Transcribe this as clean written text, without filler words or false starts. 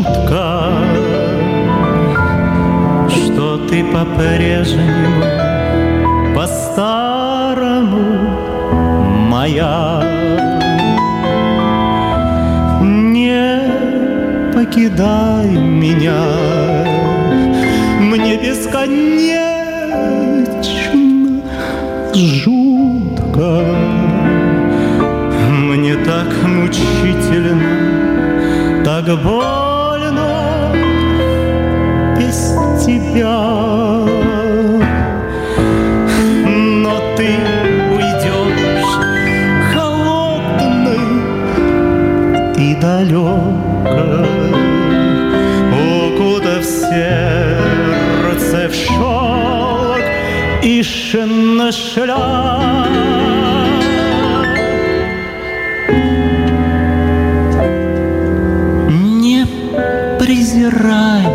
жутко, что ты по-прежнему, по-старому моя. Не покидай меня, мне бесконечно жутко, мне так мучительно, так больно без тебя. Но ты уйдешь холодной и далекой, укутав сердце в шелк и шиношляк. Не презирай